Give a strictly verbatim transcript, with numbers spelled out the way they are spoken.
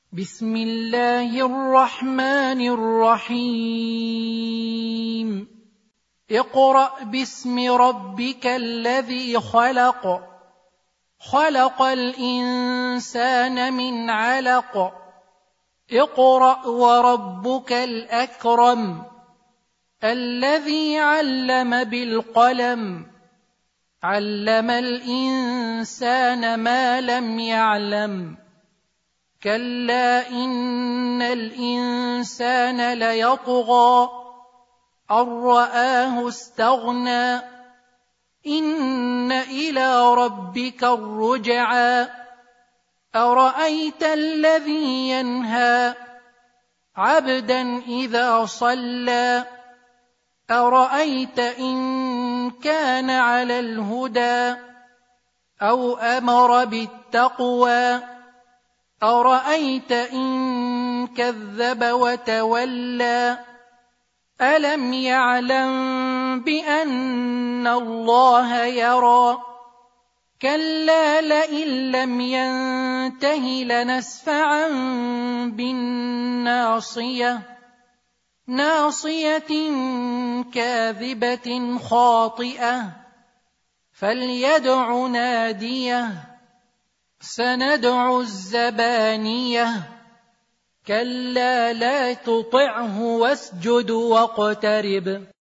بسم الله الرحمن الرحيم اقرأ باسم ربك الذي خلق خلق الإنسان من علق اقرأ وربك الأكرم الذي علم بالقلم علم الإنسان ما لم يعلم كلا إن الإنسان ليطغى أن رآه استغنى إن إلى ربك الرجعى أرأيت الذي ينهى عبدا إذا صلى أرأيت إن كان على الهدى أو أمر بالتقوى أرأيت إن كذب وتولى ألم يعلم بأن الله يرى كلا لئن لم ينته لنسفعا بالناصية ناصية كاذبة خاطئة فليدع ناديه سندع الزبانية كلا لا تطعه واسجد واقترب